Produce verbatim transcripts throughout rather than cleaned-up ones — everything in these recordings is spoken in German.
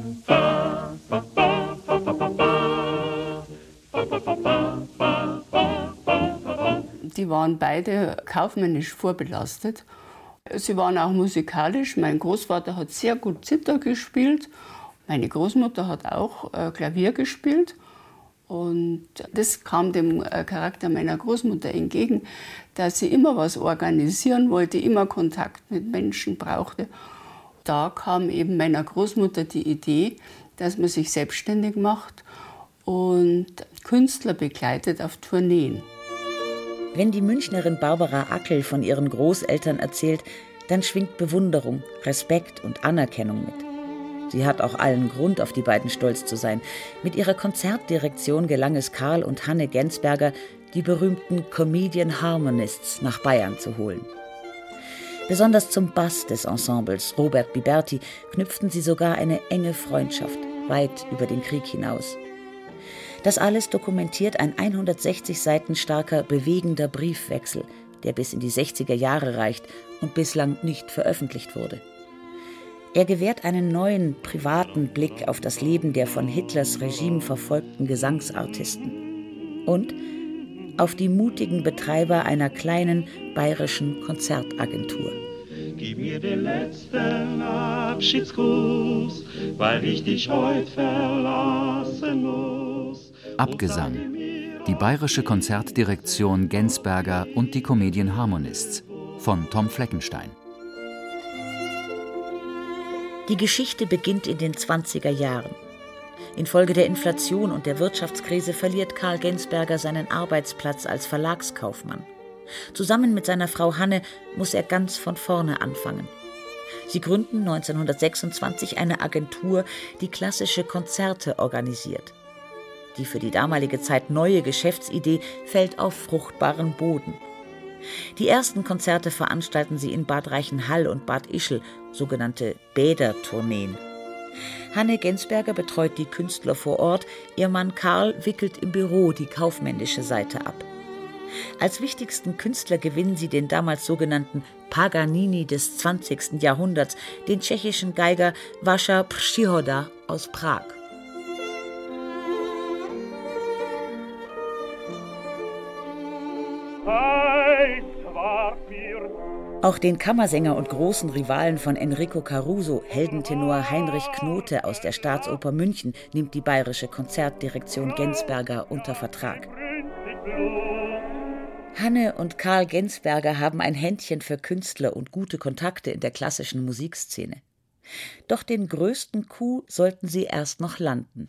Die waren beide kaufmännisch vorbelastet. Sie waren auch musikalisch. Mein Großvater hat sehr gut Zither gespielt. Meine Großmutter hat auch äh, Klavier gespielt. Und das kam dem äh, Charakter meiner Großmutter entgegen, dass sie immer was organisieren wollte, immer Kontakt mit Menschen brauchte. Da kam eben meiner Großmutter die Idee, dass man sich selbstständig macht und Künstler begleitet auf Tourneen. Wenn die Münchnerin Barbara Ackel von ihren Großeltern erzählt, dann schwingt Bewunderung, Respekt und Anerkennung mit. Sie hat auch allen Grund, auf die beiden stolz zu sein. Mit ihrer Konzertdirektion gelang es Karl und Hanne Gensberger, die berühmten Comedian Harmonists nach Bayern zu holen. Besonders zum Bass des Ensembles, Robert Biberti, knüpften sie sogar eine enge Freundschaft, weit über den Krieg hinaus. Das alles dokumentiert ein hundertsechzig Seiten starker, bewegender Briefwechsel, der bis in die sechziger Jahre reicht und bislang nicht veröffentlicht wurde. Er gewährt einen neuen, privaten Blick auf das Leben der von Hitlers Regime verfolgten Gesangsartisten und auf die mutigen Betreiber einer kleinen bayerischen Konzertagentur. Gib mir den letzten Abschiedsgruß, weil ich dich heute verlassen muss. Abgesang. Die bayerische Konzertdirektion Gensberger und die Comedian Harmonists von Tom Fleckenstein. Die Geschichte beginnt in den zwanziger Jahren. Infolge der Inflation und der Wirtschaftskrise verliert Karl Gensberger seinen Arbeitsplatz als Verlagskaufmann. Zusammen mit seiner Frau Hanne muss er ganz von vorne anfangen. Sie gründen neunzehnhundertsechsundzwanzig eine Agentur, die klassische Konzerte organisiert. Die für die damalige Zeit neue Geschäftsidee fällt auf fruchtbaren Boden. Die ersten Konzerte veranstalten sie in Bad Reichenhall und Bad Ischl, sogenannte Bädertourneen. Hanne Gensberger betreut die Künstler vor Ort, ihr Mann Karl wickelt im Büro die kaufmännische Seite ab. Als wichtigsten Künstler gewinnen sie den damals sogenannten Paganini des zwanzigsten Jahrhunderts, den tschechischen Geiger Vaša Příhoda aus Prag. Auch den Kammersänger und großen Rivalen von Enrico Caruso, Heldentenor Heinrich Knote aus der Staatsoper München, nimmt die bayerische Konzertdirektion Gensberger unter Vertrag. Hanne und Karl Gensberger haben ein Händchen für Künstler und gute Kontakte in der klassischen Musikszene. Doch den größten Coup sollten sie erst noch landen.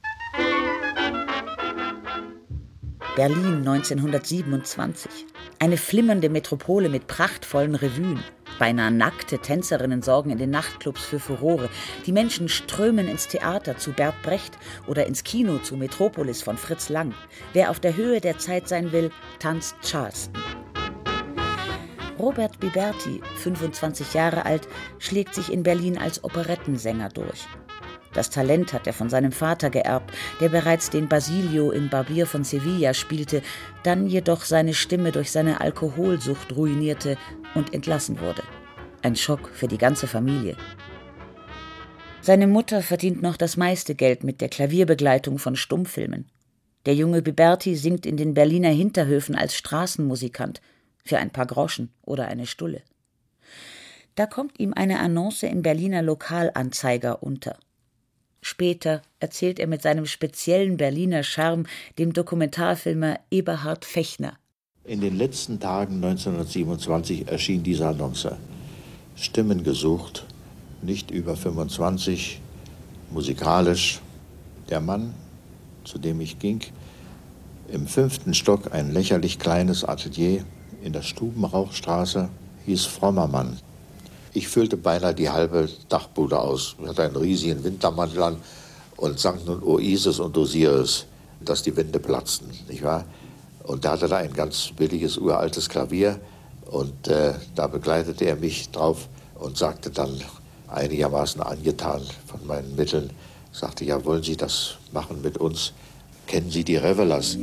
Berlin neunzehnhundertsiebenundzwanzig. Eine flimmernde Metropole mit prachtvollen Revuen. Beinahe nackte Tänzerinnen sorgen in den Nachtclubs für Furore. Die Menschen strömen ins Theater zu Bert Brecht oder ins Kino zu Metropolis von Fritz Lang. Wer auf der Höhe der Zeit sein will, tanzt Charleston. Robert Biberti, fünfundzwanzig Jahre alt, schlägt sich in Berlin als Operettensänger durch. Das Talent hat er von seinem Vater geerbt, der bereits den Basilio in Barbier von Sevilla spielte, dann jedoch seine Stimme durch seine Alkoholsucht ruinierte und entlassen wurde. Ein Schock für die ganze Familie. Seine Mutter verdient noch das meiste Geld mit der Klavierbegleitung von Stummfilmen. Der junge Biberti singt in den Berliner Hinterhöfen als Straßenmusikant für ein paar Groschen oder eine Stulle. Da kommt ihm eine Annonce im Berliner Lokalanzeiger unter. Später erzählt er mit seinem speziellen Berliner Charme dem Dokumentarfilmer Eberhard Fechner. In den letzten Tagen neunzehnhundertsiebenundzwanzig erschien diese Annonce. Stimmen gesucht, nicht über fünfundzwanzig, musikalisch. Der Mann, zu dem ich ging, im fünften Stock ein lächerlich kleines Atelier in der Stubenrauchstraße, hieß Frommer Mann. Ich füllte beinahe die halbe Dachbude aus. Ich hatte einen riesigen Wintermantel an und sang nun O Isis und Osiris, dass die Wände platzten, nicht wahr? Und da hatte er ein ganz billiges, uraltes Klavier und äh, da begleitete er mich drauf und sagte dann einigermaßen angetan von meinen Mitteln, sagte, ja, wollen Sie das machen mit uns? Kennen Sie die Revelers?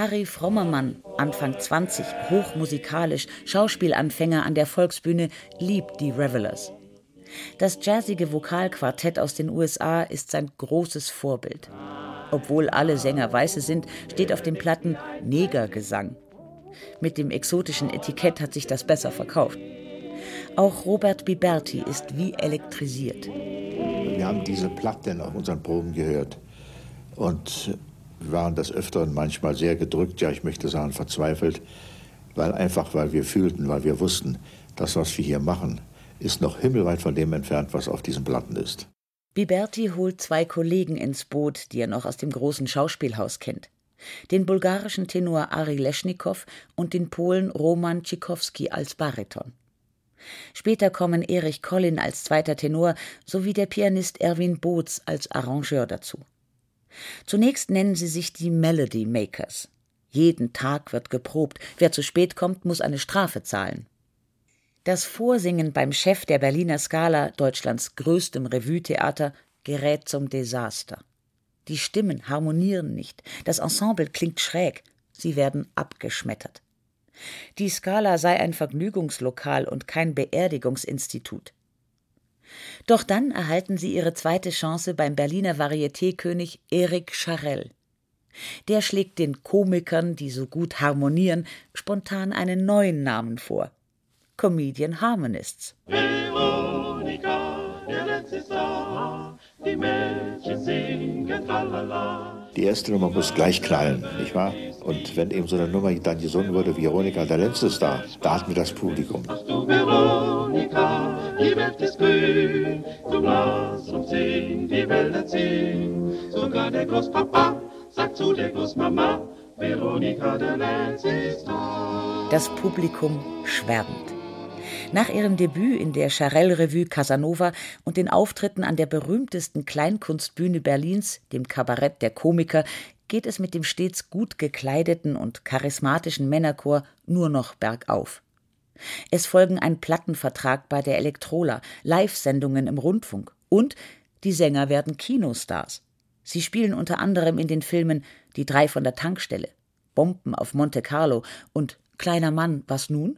Harry Frommermann, Anfang zwanzig, hochmusikalisch, Schauspielanfänger an der Volksbühne, liebt die Revelers. Das jazzige Vokalquartett aus den U S A ist sein großes Vorbild. Obwohl alle Sänger Weiße sind, steht auf den Platten Negergesang. Mit dem exotischen Etikett hat sich das besser verkauft. Auch Robert Biberti ist wie elektrisiert. Wir haben diese Platten auf unseren Proben gehört und wir waren des Öfteren manchmal sehr gedrückt, ja ich möchte sagen verzweifelt, weil einfach, weil wir fühlten, weil wir wussten, das, was wir hier machen, ist noch himmelweit von dem entfernt, was auf diesen Platten ist. Biberti holt zwei Kollegen ins Boot, die er noch aus dem großen Schauspielhaus kennt. Den bulgarischen Tenor Ari Leschnikow und den Polen Roman Tschikowski als Bariton. Später kommen Erich Collin als zweiter Tenor sowie der Pianist Erwin Boots als Arrangeur dazu. Zunächst nennen sie sich die Melody Makers. Jeden Tag wird geprobt. Wer zu spät kommt, muss eine Strafe zahlen. Das Vorsingen beim Chef der Berliner Scala, Deutschlands größtem Revue-Theater, gerät zum Desaster. Die Stimmen harmonieren nicht. Das Ensemble klingt schräg. Sie werden abgeschmettert. Die Scala sei ein Vergnügungslokal und kein Beerdigungsinstitut. Doch dann erhalten sie ihre zweite Chance beim Berliner Varieté-König Erik Charell. Der schlägt den Komikern, die so gut harmonieren, spontan einen neuen Namen vor. Comedian Harmonists. Veronika, der letzte Star, die Mädchen singen tralala. Die erste Nummer muss gleich knallen, nicht wahr? Und wenn eben so eine Nummer dann gesungen wurde, Veronika, der letzte Star, da hatten wir das Publikum. Du Veronika, die Welt ist grün, du lass uns singen, die Wälder ziehen. Sogar der Großpapa sagt zu der Großmama, Veronika, der letzte Star. Das Publikum schwärmt. Nach ihrem Debüt in der Charell-Revue Casanova und den Auftritten an der berühmtesten Kleinkunstbühne Berlins, dem Kabarett der Komiker, geht es mit dem stets gut gekleideten und charismatischen Männerchor nur noch bergauf. Es folgen ein Plattenvertrag bei der Elektrola, Live-Sendungen im Rundfunk und die Sänger werden Kinostars. Sie spielen unter anderem in den Filmen Die drei von der Tankstelle, Bomben auf Monte Carlo und Kleiner Mann, was nun?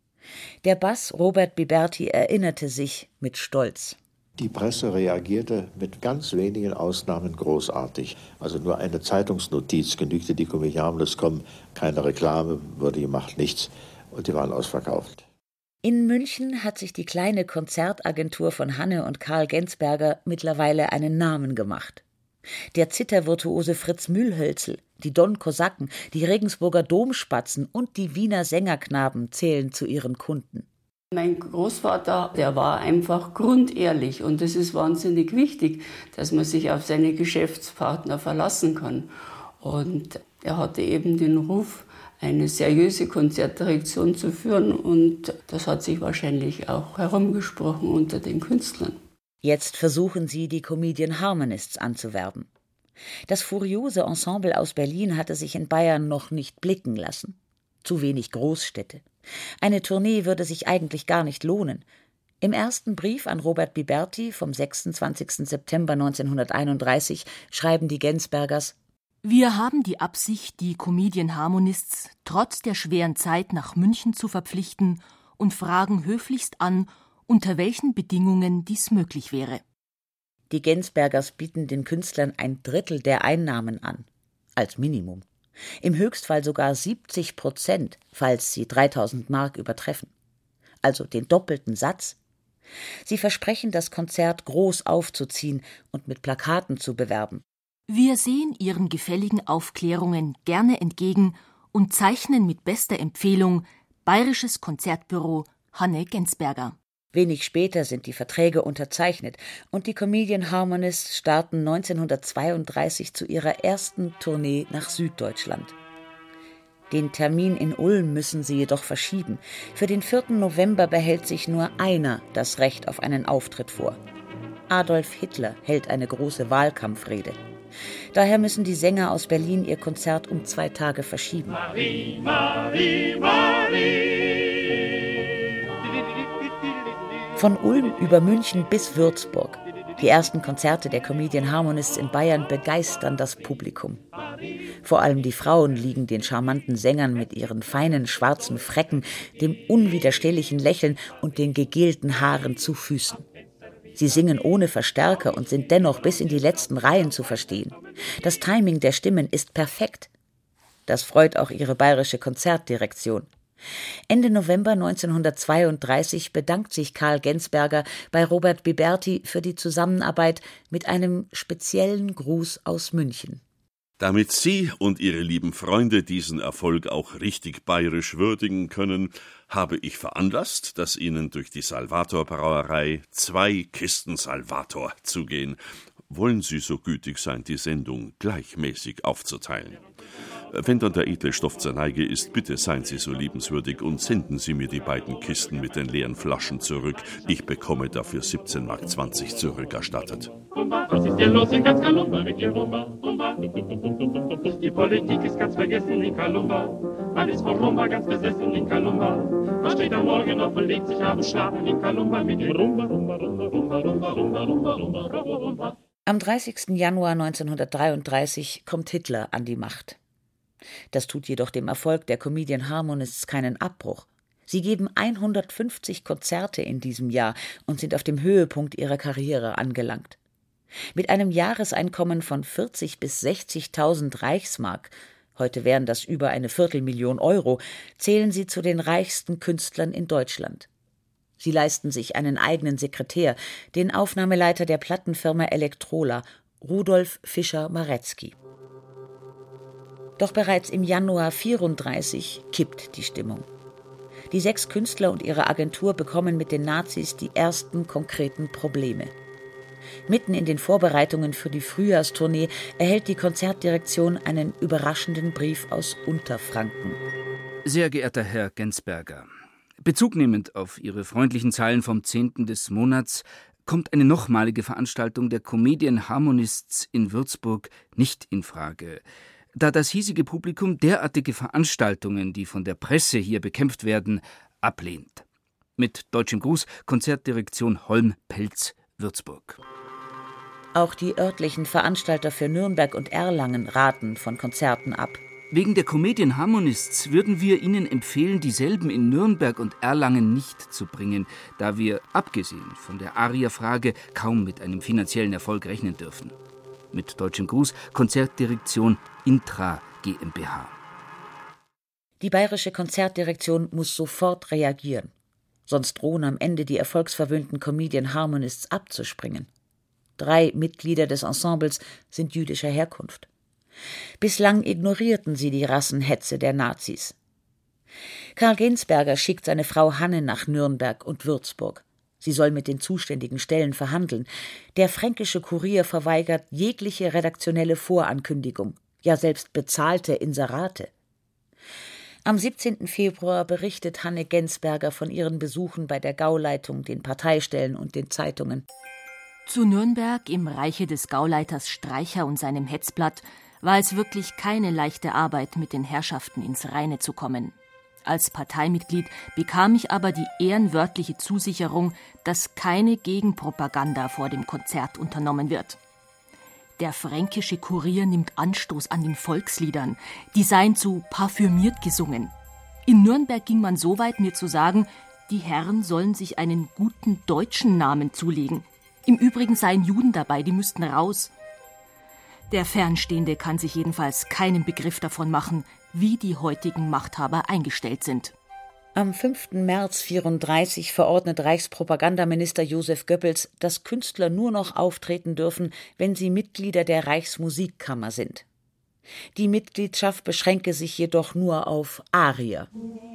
Der Bass Robert Biberti erinnerte sich mit Stolz. Die Presse reagierte mit ganz wenigen Ausnahmen großartig. Also nur eine Zeitungsnotiz genügte, die Comedian Harmonists kommen, keine Reklame wurde gemacht, nichts. Und die waren ausverkauft. In München hat sich die kleine Konzertagentur von Hanne und Karl Gensberger mittlerweile einen Namen gemacht. Der Zithervirtuose Fritz Mühlhölzel, die Don-Kosaken, die Regensburger Domspatzen und die Wiener Sängerknaben zählen zu ihren Kunden. Mein Großvater, der war einfach grundehrlich und es ist wahnsinnig wichtig, dass man sich auf seine Geschäftspartner verlassen kann. Und er hatte eben den Ruf, eine seriöse Konzertdirektion zu führen und das hat sich wahrscheinlich auch herumgesprochen unter den Künstlern. Jetzt versuchen sie, die Comedian Harmonists anzuwerben. Das furiose Ensemble aus Berlin hatte sich in Bayern noch nicht blicken lassen. Zu wenig Großstädte. Eine Tournee würde sich eigentlich gar nicht lohnen. Im ersten Brief an Robert Biberti vom sechsundzwanzigsten September neunzehnhunderteinunddreißig schreiben die Gensbergers: Wir haben die Absicht, die Comedian Harmonists trotz der schweren Zeit nach München zu verpflichten und fragen höflichst an, unter welchen Bedingungen dies möglich wäre. Die Gensbergers bieten den Künstlern ein Drittel der Einnahmen an, als Minimum. Im Höchstfall sogar siebzig Prozent, falls sie dreitausend Mark übertreffen. Also den doppelten Satz. Sie versprechen, das Konzert groß aufzuziehen und mit Plakaten zu bewerben. Wir sehen Ihren gefälligen Aufklärungen gerne entgegen und zeichnen mit bester Empfehlung Bayerisches Konzertbüro Hanne Gensberger. Wenig später sind die Verträge unterzeichnet und die Comedian Harmonists starten neunzehnhundertzweiunddreißig zu ihrer ersten Tournee nach Süddeutschland. Den Termin in Ulm müssen sie jedoch verschieben. Für den vierten November behält sich nur einer das Recht auf einen Auftritt vor. Adolf Hitler hält eine große Wahlkampfrede. Daher müssen die Sänger aus Berlin ihr Konzert um zwei Tage verschieben. Marie, Marie, Marie. Von Ulm über München bis Würzburg. Die ersten Konzerte der Comedian Harmonists in Bayern begeistern das Publikum. Vor allem die Frauen liegen den charmanten Sängern mit ihren feinen schwarzen Frecken, dem unwiderstehlichen Lächeln und den gegelten Haaren zu Füßen. Sie singen ohne Verstärker und sind dennoch bis in die letzten Reihen zu verstehen. Das Timing der Stimmen ist perfekt. Das freut auch ihre bayerische Konzertdirektion. Ende November neunzehnhundertzweiunddreißig bedankt sich Karl Gensberger bei Robert Biberti für die Zusammenarbeit mit einem speziellen Gruß aus München. Damit Sie und Ihre lieben Freunde diesen Erfolg auch richtig bayerisch würdigen können, habe ich veranlasst, dass Ihnen durch die Salvator Brauerei zwei Kisten Salvator zugehen. Wollen Sie so gütig sein, die Sendung gleichmäßig aufzuteilen? Wenn dann der edle Stoff zur Neige ist, bitte seien Sie so liebenswürdig und senden Sie mir die beiden Kisten mit den leeren Flaschen zurück. Ich bekomme dafür siebzehn Mark zwanzig zurückerstattet. Was ist denn los in ganz Kalumba mit dir Rumba? Rumba. Die Politik ist ganz vergessen in Kalumba. Man ist von Rumba ganz besessen in Kalumba. Man steht am Morgen auf und legt sich abends schlafen in Kalumba mit dir Rumba, Rumba, Rumba, Rumba, Rumba, Rumba, Rumba, Rumba, Rumba, Rumba. Am dreißigsten Januar neunzehnhundertdreiunddreißig kommt Hitler an die Macht. Das tut jedoch dem Erfolg der Comedian Harmonists keinen Abbruch. Sie geben hundertfünfzig Konzerte in diesem Jahr und sind auf dem Höhepunkt ihrer Karriere angelangt. Mit einem Jahreseinkommen von vierzig bis sechzigtausend Reichsmark, heute wären das über eine Viertelmillion Euro, zählen sie zu den reichsten Künstlern in Deutschland. Sie leisten sich einen eigenen Sekretär, den Aufnahmeleiter der Plattenfirma Elektrola, Rudolf Fischer-Maretzky. Doch bereits im Januar vierunddreißig kippt die Stimmung. Die sechs Künstler und ihre Agentur bekommen mit den Nazis die ersten konkreten Probleme. Mitten in den Vorbereitungen für die Frühjahrstournee erhält die Konzertdirektion einen überraschenden Brief aus Unterfranken. Sehr geehrter Herr Gensberger, bezugnehmend auf Ihre freundlichen Zeilen vom zehnten des Monats kommt eine nochmalige Veranstaltung der Comedian Harmonists in Würzburg nicht in Frage, da das hiesige Publikum derartige Veranstaltungen, die von der Presse hier bekämpft werden, ablehnt. Mit deutschem Gruß, Konzertdirektion Holm-Pelz, Würzburg. Auch die örtlichen Veranstalter für Nürnberg und Erlangen raten von Konzerten ab. Wegen der Comedian Harmonists würden wir Ihnen empfehlen, dieselben in Nürnberg und Erlangen nicht zu bringen, da wir, abgesehen von der Aria-Frage, kaum mit einem finanziellen Erfolg rechnen dürfen. Mit deutschem Gruß, Konzertdirektion Intra GmbH. Die bayerische Konzertdirektion muss sofort reagieren. Sonst drohen am Ende die erfolgsverwöhnten Comedian Harmonists abzuspringen. Drei Mitglieder des Ensembles sind jüdischer Herkunft. Bislang ignorierten sie die Rassenhetze der Nazis. Karl Gensberger schickt seine Frau Hanne nach Nürnberg und Würzburg. Sie soll mit den zuständigen Stellen verhandeln. Der Fränkische Kurier verweigert jegliche redaktionelle Vorankündigung, ja selbst bezahlte Inserate. Am siebzehnten Februar berichtet Hanne Gensberger von ihren Besuchen bei der Gauleitung, den Parteistellen und den Zeitungen. Zu Nürnberg im Reiche des Gauleiters Streicher und seinem Hetzblatt war es wirklich keine leichte Arbeit, mit den Herrschaften ins Reine zu kommen. Als Parteimitglied bekam ich aber die ehrenwörtliche Zusicherung, dass keine Gegenpropaganda vor dem Konzert unternommen wird. Der Fränkische Kurier nimmt Anstoß an den Volksliedern, die seien zu parfümiert gesungen. In Nürnberg ging man so weit, mir zu sagen, die Herren sollen sich einen guten deutschen Namen zulegen. Im Übrigen seien Juden dabei, die müssten raus. Der Fernstehende kann sich jedenfalls keinen Begriff davon machen, wie die heutigen Machthaber eingestellt sind. Am fünften März vierunddreißig verordnet Reichspropagandaminister Josef Goebbels, dass Künstler nur noch auftreten dürfen, wenn sie Mitglieder der Reichsmusikkammer sind. Die Mitgliedschaft beschränke sich jedoch nur auf Arier.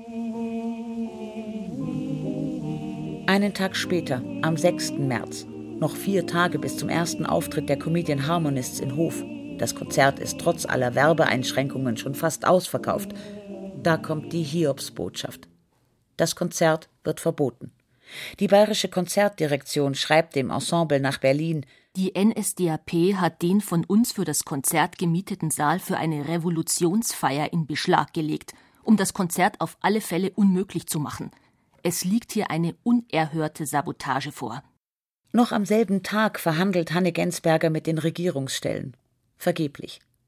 Einen Tag später, am sechsten März, noch vier Tage bis zum ersten Auftritt der Comedian Harmonists in Hof. Das Konzert ist trotz aller Werbeeinschränkungen schon fast ausverkauft. Da kommt die Hiobsbotschaft. Das Konzert wird verboten. Die bayerische Konzertdirektion schreibt dem Ensemble nach Berlin: Die N S D A P hat den von uns für das Konzert gemieteten Saal für eine Revolutionsfeier in Beschlag gelegt, um das Konzert auf alle Fälle unmöglich zu machen. Es liegt hier eine unerhörte Sabotage vor. Noch am selben Tag verhandelt Hanne Gensberger mit den Regierungsstellen. Vergeblich.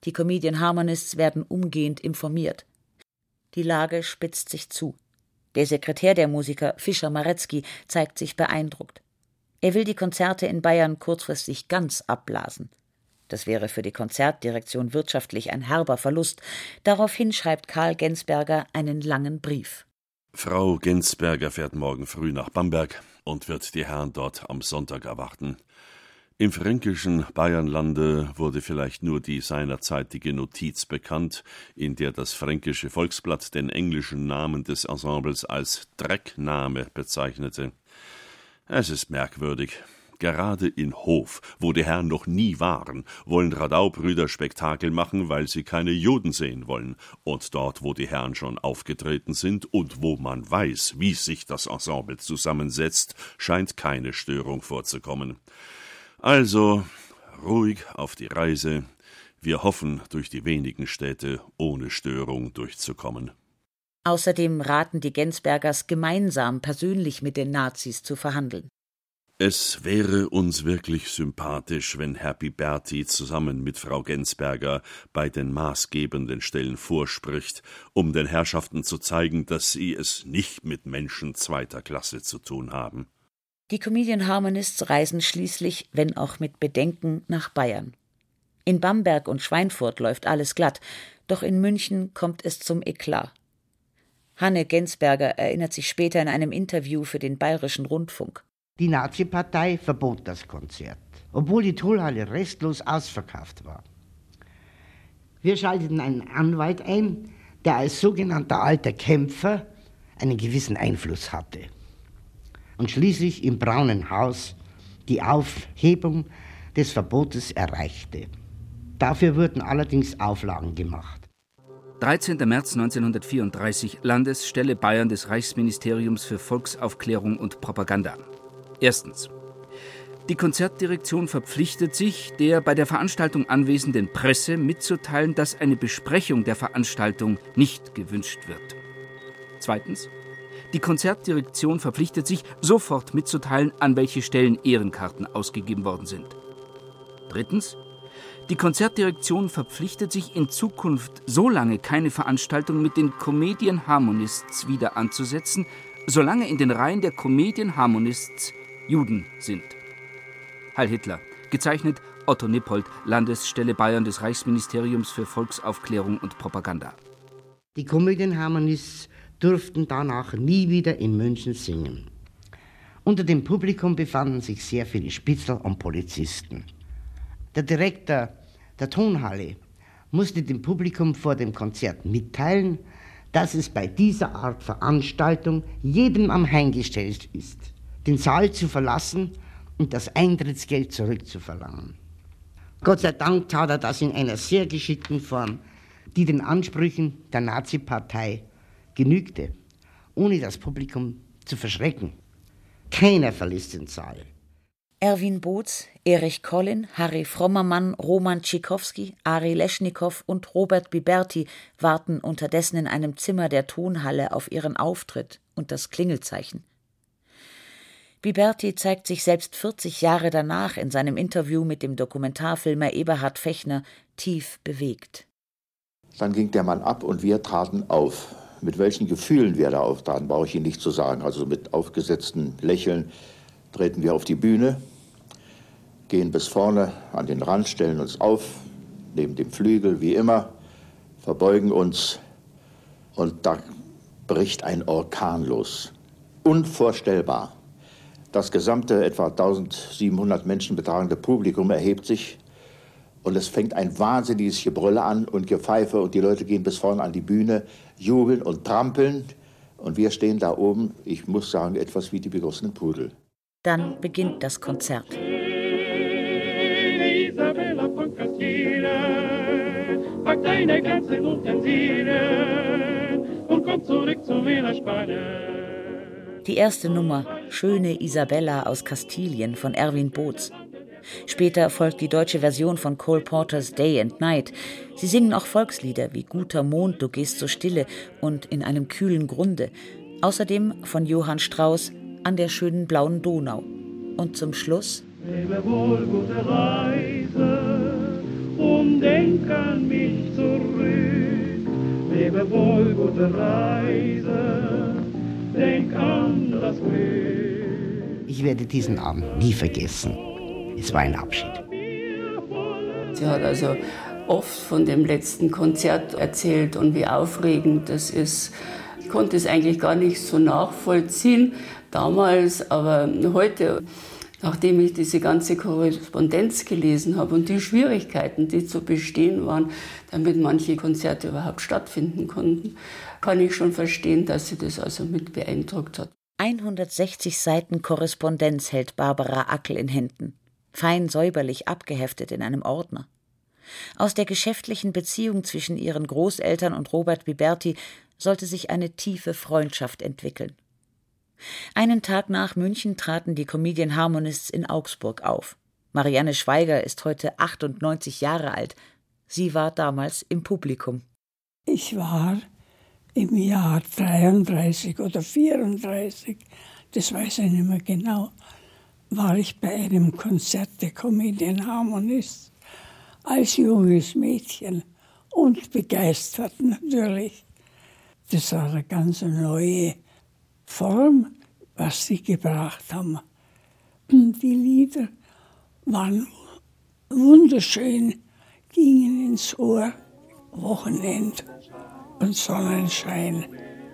Die Comedian Harmonists werden umgehend informiert. Die Lage spitzt sich zu. Der Sekretär der Musiker, Fischer Marecki, zeigt sich beeindruckt. Er will die Konzerte in Bayern kurzfristig ganz abblasen. Das wäre für die Konzertdirektion wirtschaftlich ein herber Verlust. Daraufhin schreibt Karl Gensberger einen langen Brief. Frau Gensberger fährt morgen früh nach Bamberg und wird die Herren dort am Sonntag erwarten. Im fränkischen Bayernlande wurde vielleicht nur die seinerzeitige Notiz bekannt, in der das Fränkische Volksblatt den englischen Namen des Ensembles als Dreckname bezeichnete. Es ist merkwürdig. Gerade in Hof, wo die Herren noch nie waren, wollen Radau-Brüder Spektakel machen, weil sie keine Juden sehen wollen. Und dort, wo die Herren schon aufgetreten sind und wo man weiß, wie sich das Ensemble zusammensetzt, scheint keine Störung vorzukommen. Also, ruhig auf die Reise. Wir hoffen, durch die wenigen Städte ohne Störung durchzukommen. Außerdem raten die Gensbergers, gemeinsam persönlich mit den Nazis zu verhandeln. Es wäre uns wirklich sympathisch, wenn Herr Biberti zusammen mit Frau Gensberger bei den maßgebenden Stellen vorspricht, um den Herrschaften zu zeigen, dass sie es nicht mit Menschen zweiter Klasse zu tun haben. Die Comedian Harmonists reisen schließlich, wenn auch mit Bedenken, nach Bayern. In Bamberg und Schweinfurt läuft alles glatt, doch in München kommt es zum Eklat. Hanne Gensberger erinnert sich später in einem Interview für den Bayerischen Rundfunk. Die Nazi-Partei verbot das Konzert, obwohl die Tonhalle restlos ausverkauft war. Wir schalteten einen Anwalt ein, der als sogenannter alter Kämpfer einen gewissen Einfluss hatte. Und schließlich im Braunen Haus die Aufhebung des Verbotes erreichte. Dafür wurden allerdings Auflagen gemacht. dreizehnter März neunzehnhundertvierunddreißig, Landesstelle Bayern des Reichsministeriums für Volksaufklärung und Propaganda. Erstens. Die Konzertdirektion verpflichtet sich, der bei der Veranstaltung anwesenden Presse mitzuteilen, dass eine Besprechung der Veranstaltung nicht gewünscht wird. Zweitens. Die Konzertdirektion verpflichtet sich, sofort mitzuteilen, an welche Stellen Ehrenkarten ausgegeben worden sind. Drittens. Die Konzertdirektion verpflichtet sich, in Zukunft so lange keine Veranstaltung mit den Comedian Harmonists wieder anzusetzen, solange in den Reihen der Comedian Harmonists Juden sind. Heil Hitler. Gezeichnet Otto Nippold, Landesstelle Bayern des Reichsministeriums für Volksaufklärung und Propaganda. Die Comedian Harmonists durften danach nie wieder in München singen. Unter dem Publikum befanden sich sehr viele Spitzel und Polizisten. Der Direktor der Tonhalle musste dem Publikum vor dem Konzert mitteilen, dass es bei dieser Art Veranstaltung jedem am eingestellt ist, den Saal zu verlassen und das Eintrittsgeld zurückzuverlangen. Gott sei Dank tat er das in einer sehr geschickten Form, die den Ansprüchen der Nazi-Partei genügte, ohne das Publikum zu verschrecken. Keiner verließ den Saal. Erwin Boots, Erich Collin, Harry Frommermann, Roman Tschikowski, Ari Leschnikow und Robert Biberti warten unterdessen in einem Zimmer der Tonhalle auf ihren Auftritt und das Klingelzeichen. Biberti zeigt sich selbst vierzig Jahre danach in seinem Interview mit dem Dokumentarfilmer Eberhard Fechner tief bewegt. Dann ging der Mann ab und wir traten auf. Mit welchen Gefühlen wir da auftraten, brauche ich Ihnen nicht zu sagen. Also mit aufgesetzten Lächeln treten wir auf die Bühne, gehen bis vorne an den Rand, stellen uns auf, neben dem Flügel wie immer, verbeugen uns und da bricht ein Orkan los. Unvorstellbar. Das gesamte etwa eintausendsiebenhundert Menschen betragende Publikum erhebt sich und es fängt ein wahnsinniges Gebrülle an und Gepfeife und die Leute gehen bis vorne an die Bühne, jubeln und trampeln und wir stehen da oben, ich muss sagen, etwas wie die begossenen Pudel. Dann beginnt das Konzert. Isabella von Castile, pack deine ganzen Utensilien und komm zurück zu Wählerspanne. Die erste Nummer, Schöne Isabella aus Kastilien von Erwin Boots. Später folgt die deutsche Version von Cole Porters Day and Night. Sie singen auch Volkslieder wie Guter Mond, du gehst so stille und In einem kühlen Grunde. Außerdem von Johann Strauss An der schönen blauen Donau. Und zum Schluss Lebe wohl, gute Reise, Drum denk an mich zurück, lebe wohl, gute Reise, denk an das Glück. Ich werde diesen Abend nie vergessen. Es war ein Abschied. Sie hat also oft von dem letzten Konzert erzählt und wie aufregend das ist. Ich konnte es eigentlich gar nicht so nachvollziehen damals, aber heute, nachdem ich diese ganze Korrespondenz gelesen habe und die Schwierigkeiten, die zu bestehen waren, damit manche Konzerte überhaupt stattfinden konnten, kann ich schon verstehen, dass sie das also mit beeindruckt hat. hundertsechzig Seiten Korrespondenz hält Barbara Ackel in Händen, fein säuberlich abgeheftet in einem Ordner. Aus der geschäftlichen Beziehung zwischen ihren Großeltern und Robert Biberti sollte sich eine tiefe Freundschaft entwickeln. Einen Tag nach München traten die Comedian Harmonists in Augsburg auf. Marianne Schweiger ist heute achtundneunzig Jahre alt. Sie war damals im Publikum. Ich war im Jahr dreiunddreißig oder vierunddreißig, das weiß ich nicht mehr genau, war ich bei einem Konzert der Comedian Harmonists als junges Mädchen und begeistert natürlich. Das war eine ganz neue Form, was sie gebracht haben. Die Lieder waren wunderschön, gingen ins Ohr, Wochenend und Sonnenschein.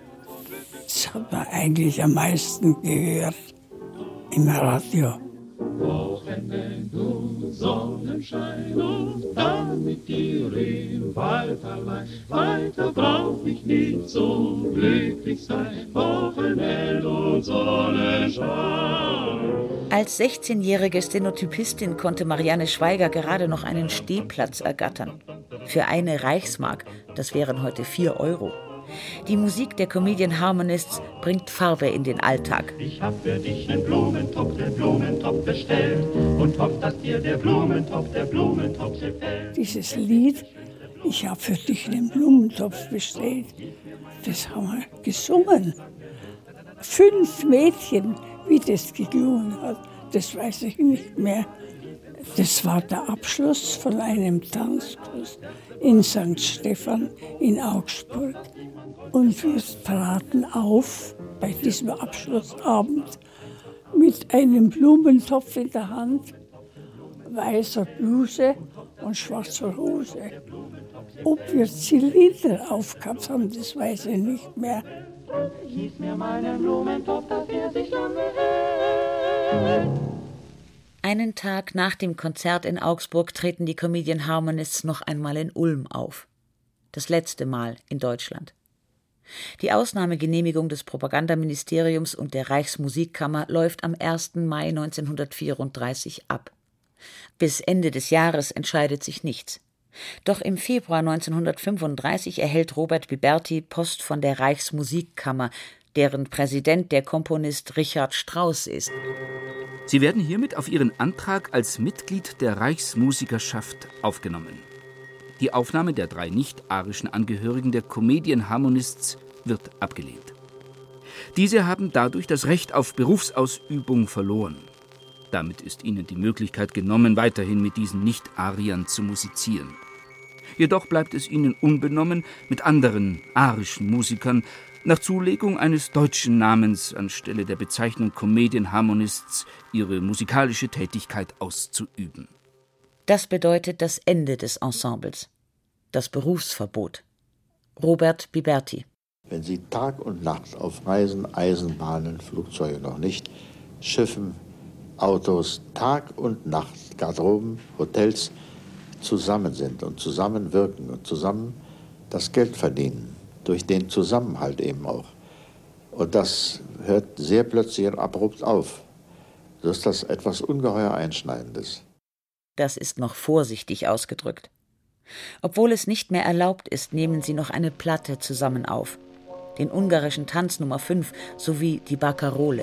Das hat man eigentlich am meisten gehört im Radio. Wochenend und Sonnenschein und damit die Rede weiter allein. Weiter brauch ich nicht so glücklich sein. Wochenend und Sonnenschein. Als sechzehnjährige Stenotypistin konnte Marianne Schweiger gerade noch einen Stehplatz ergattern. Für eine Reichsmark, das wären heute vier Euro. Die Musik der Comedian Harmonists bringt Farbe in den Alltag. Ich hab für dich einen Blumentopf, den Blumentopf bestellt und hoff, dass dir der Blumentopf, der Blumentopf gefällt. Dieses Lied, ich hab für dich einen Blumentopf bestellt, das haben wir gesungen. Fünf Mädchen, wie das geklungen hat, das weiß ich nicht mehr. Das war der Abschluss von einem Tanzkurs in Sankt Stephan in Augsburg. Und wir traten auf bei diesem Abschlussabend mit einem Blumentopf in der Hand, weißer Bluse und schwarzer Hose. Ob wir Zylinder aufgehabt haben, das weiß ich nicht mehr. Gieß mir meinen Blumentopf, dass er sich lange hält. Einen Tag nach dem Konzert in Augsburg treten die Comedian Harmonists noch einmal in Ulm auf. Das letzte Mal in Deutschland. Die Ausnahmegenehmigung des Propagandaministeriums und der Reichsmusikkammer läuft am ersten Mai neunzehnhundertvierunddreißig ab. Bis Ende des Jahres entscheidet sich nichts. Doch im Februar neunzehnhundertfünfunddreißig erhält Robert Biberti Post von der Reichsmusikkammer, deren Präsident der Komponist Richard Strauss ist. Sie werden hiermit auf Ihren Antrag als Mitglied der Reichsmusikerschaft aufgenommen. Die Aufnahme der drei nicht-arischen Angehörigen der Comedian Harmonists wird abgelehnt. Diese haben dadurch das Recht auf Berufsausübung verloren. Damit ist ihnen die Möglichkeit genommen, weiterhin mit diesen Nicht-Ariern zu musizieren. Jedoch bleibt es ihnen unbenommen, mit anderen arischen Musikern nach Zulegung eines deutschen Namens anstelle der Bezeichnung Comedian Harmonists ihre musikalische Tätigkeit auszuüben. Das bedeutet das Ende des Ensembles. Das Berufsverbot. Robert Biberti. Wenn Sie Tag und Nacht auf Reisen, Eisenbahnen, Flugzeuge noch nicht, Schiffen, Autos, Tag und Nacht, Garderoben, Hotels zusammen sind und zusammen wirken und zusammen das Geld verdienen, durch den Zusammenhalt eben auch. Und das hört sehr plötzlich und abrupt auf. So ist das etwas ungeheuer Einschneidendes. Das ist noch vorsichtig ausgedrückt. Obwohl es nicht mehr erlaubt ist, nehmen sie noch eine Platte zusammen auf. Den ungarischen Tanz Nummer fünf sowie die Barkarole.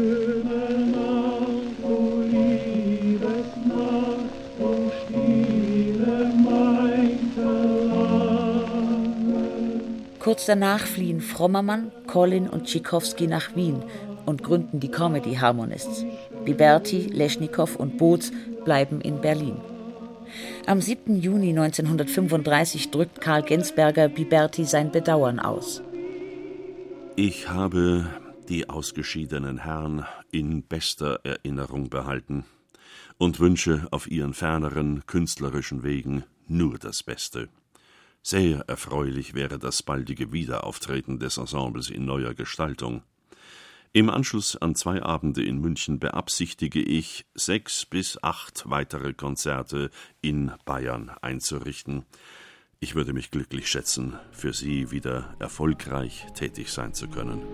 Kurz danach fliehen Frommermann, Collin und Tschickowski nach Wien und gründen die Comedy Harmonists. Biberti, Leschnikow und Boots bleiben in Berlin. Am siebten Juni neunzehnhundertfünfunddreißig drückt Karl Gensberger Biberti sein Bedauern aus. Ich habe die ausgeschiedenen Herren in bester Erinnerung behalten und wünsche auf ihren ferneren künstlerischen Wegen nur das Beste. Sehr erfreulich wäre das baldige Wiederauftreten des Ensembles in neuer Gestaltung. Im Anschluss an zwei Abende in München beabsichtige ich, sechs bis acht weitere Konzerte in Bayern einzurichten. Ich würde mich glücklich schätzen, für Sie wieder erfolgreich tätig sein zu können.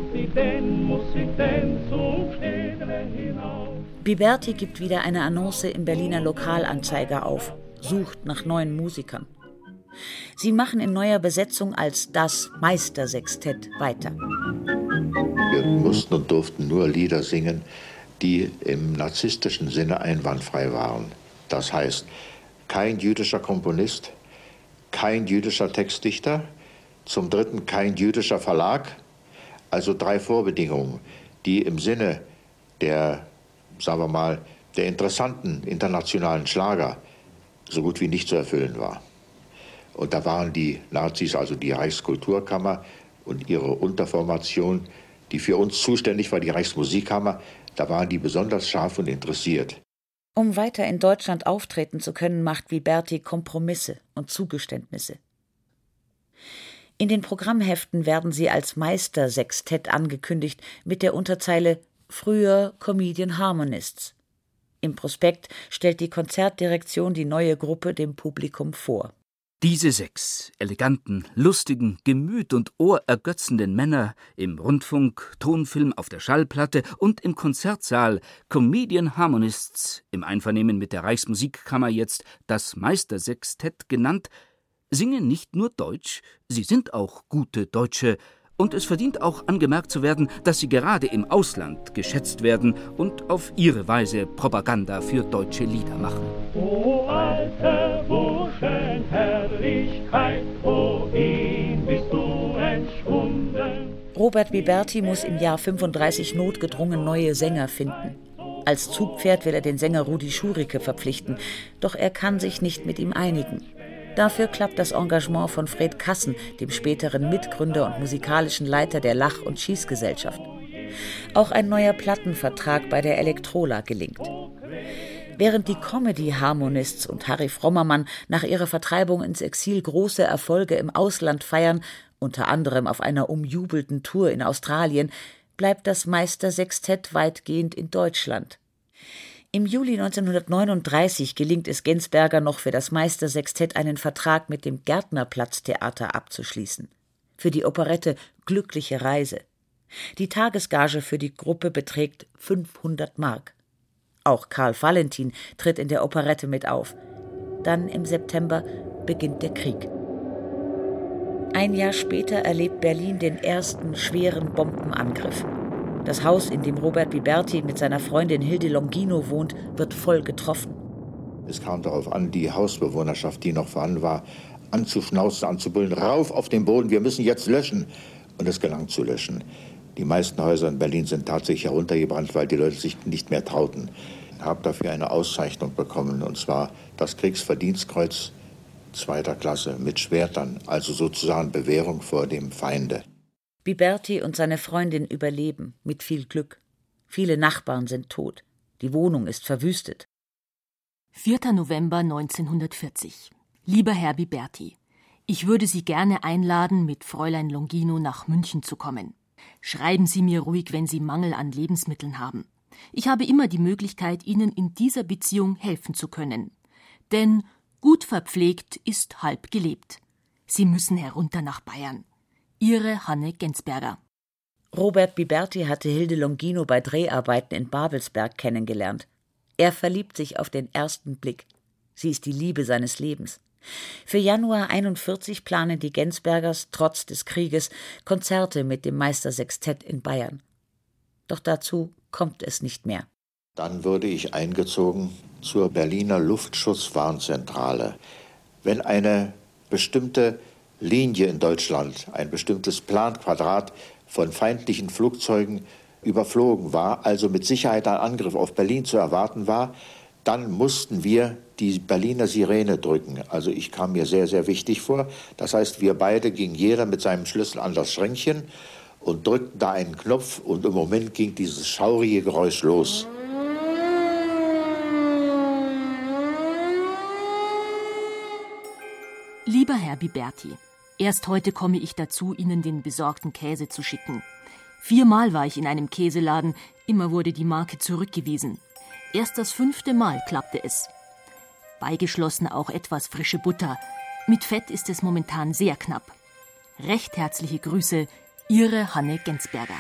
Biberti gibt wieder eine Annonce im Berliner Lokalanzeiger auf, sucht nach neuen Musikern. Sie machen in neuer Besetzung als das Meistersextett weiter. Wir mussten und durften nur Lieder singen, die im narzisstischen Sinne einwandfrei waren. Das heißt, kein jüdischer Komponist, kein jüdischer Textdichter, zum Dritten kein jüdischer Verlag. Also drei Vorbedingungen, die im Sinne der, sagen wir mal, der interessanten internationalen Schlager so gut wie nicht zu erfüllen war. Und da waren die Nazis, also die Reichskulturkammer und ihre Unterformation, die für uns zuständig war, die Reichsmusikkammer, da waren die besonders scharf und interessiert. Um weiter in Deutschland auftreten zu können, macht Biberti Kompromisse und Zugeständnisse. In den Programmheften werden sie als Meistersextett angekündigt mit der Unterzeile »Früher Comedian Harmonists«. Im Prospekt stellt die Konzertdirektion die neue Gruppe dem Publikum vor. Diese sechs eleganten, lustigen, gemüt- und ohrergötzenden Männer im Rundfunk, Tonfilm, auf der Schallplatte und im Konzertsaal, Comedian Harmonists, im Einvernehmen mit der Reichsmusikkammer jetzt das Meistersextett genannt, singen nicht nur Deutsch, sie sind auch gute Deutsche. Und es verdient auch angemerkt zu werden, dass sie gerade im Ausland geschätzt werden und auf ihre Weise Propaganda für deutsche Lieder machen. O alte Burschenherrlichkeit, wohin bist du entschwunden? Robert Biberti muss im Jahr fünfunddreißig notgedrungen neue Sänger finden. Als Zugpferd will er den Sänger Rudi Schurike verpflichten, doch er kann sich nicht mit ihm einigen. Dafür klappt das Engagement von Fred Kassen, dem späteren Mitgründer und musikalischen Leiter der Lach- und Schießgesellschaft. Auch ein neuer Plattenvertrag bei der Elektrola gelingt. Während die Comedy-Harmonists und Harry Frommermann nach ihrer Vertreibung ins Exil große Erfolge im Ausland feiern, unter anderem auf einer umjubelten Tour in Australien, bleibt das Meistersextett weitgehend in Deutschland. Im Juli neunzehnhundertneununddreißig gelingt es Gensberger noch für das Meistersextett einen Vertrag mit dem Gärtnerplatztheater abzuschließen. Für die Operette »Glückliche Reise«. Die Tagesgage für die Gruppe beträgt fünfhundert Mark. Auch Karl Valentin tritt in der Operette mit auf. Dann im September beginnt der Krieg. Ein Jahr später erlebt Berlin den ersten schweren Bombenangriff. Das Haus, in dem Robert Biberti mit seiner Freundin Hilde Longino wohnt, wird voll getroffen. Es kam darauf an, die Hausbewohnerschaft, die noch vorhanden war, anzuschnauzen, anzubullen, rauf auf den Boden, wir müssen jetzt löschen. Und es gelang zu löschen. Die meisten Häuser in Berlin sind tatsächlich heruntergebrannt, weil die Leute sich nicht mehr trauten. Ich habe dafür eine Auszeichnung bekommen, und zwar das Kriegsverdienstkreuz zweiter Klasse mit Schwertern, also sozusagen Bewährung vor dem Feinde. Biberti und seine Freundin überleben, mit viel Glück. Viele Nachbarn sind tot. Die Wohnung ist verwüstet. vierter November neunzehnhundertvierzig. Lieber Herr Biberti, ich würde Sie gerne einladen, mit Fräulein Longino nach München zu kommen. Schreiben Sie mir ruhig, wenn Sie Mangel an Lebensmitteln haben. Ich habe immer die Möglichkeit, Ihnen in dieser Beziehung helfen zu können. Denn gut verpflegt ist halb gelebt. Sie müssen herunter nach Bayern. Ihre Hanne Gensberger. Robert Biberti hatte Hilde Longino bei Dreharbeiten in Babelsberg kennengelernt. Er verliebt sich auf den ersten Blick. Sie ist die Liebe seines Lebens. Für Januar einundvierzig planen die Gensbergers trotz des Krieges Konzerte mit dem Meistersextett in Bayern. Doch dazu kommt es nicht mehr. Dann wurde ich eingezogen zur Berliner Luftschutzwarnzentrale. Wenn eine bestimmte Linie in Deutschland, ein bestimmtes Planquadrat von feindlichen Flugzeugen überflogen war, also mit Sicherheit ein Angriff auf Berlin zu erwarten war, dann mussten wir die Berliner Sirene drücken. Also ich kam mir sehr, sehr wichtig vor. Das heißt, wir beide gingen jeder mit seinem Schlüssel an das Schränkchen und drückten da einen Knopf und im Moment ging dieses schaurige Geräusch los. Lieber Herr Biberti, erst heute komme ich dazu, Ihnen den besorgten Käse zu schicken. Viermal war ich in einem Käseladen, immer wurde die Marke zurückgewiesen. Erst das fünfte Mal klappte es. Beigeschlossen auch etwas frische Butter. Mit Fett ist es momentan sehr knapp. Recht herzliche Grüße, Ihre Hanne Gensberger.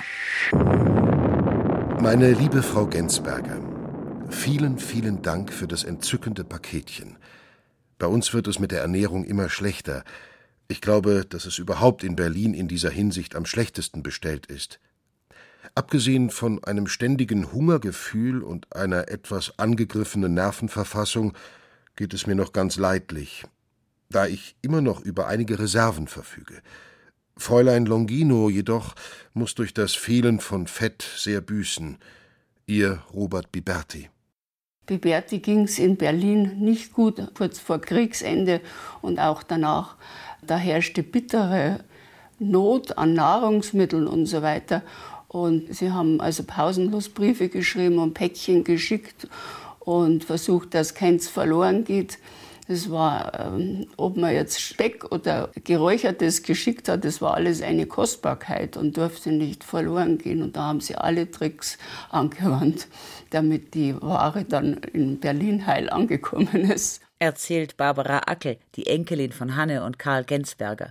Meine liebe Frau Gensberger, vielen, vielen Dank für das entzückende Paketchen. Bei uns wird es mit der Ernährung immer schlechter. Ich glaube, dass es überhaupt in Berlin in dieser Hinsicht am schlechtesten bestellt ist. Abgesehen von einem ständigen Hungergefühl und einer etwas angegriffenen Nervenverfassung geht es mir noch ganz leidlich, da ich immer noch über einige Reserven verfüge. Fräulein Longino jedoch muss durch das Fehlen von Fett sehr büßen. Ihr Robert Biberti. Biberti ging es in Berlin nicht gut, kurz vor Kriegsende und auch danach. Da herrschte bittere Not an Nahrungsmitteln und so weiter. Und sie haben also pausenlos Briefe geschrieben und Päckchen geschickt und versucht, dass keins verloren geht. Das war, ähm, ob man jetzt Speck oder Geräuchertes geschickt hat, das war alles eine Kostbarkeit und durfte nicht verloren gehen. Und da haben sie alle Tricks angewandt, damit die Ware dann in Berlin heil angekommen ist. Erzählt Barbara Ackel, die Enkelin von Hanne und Karl Gensberger.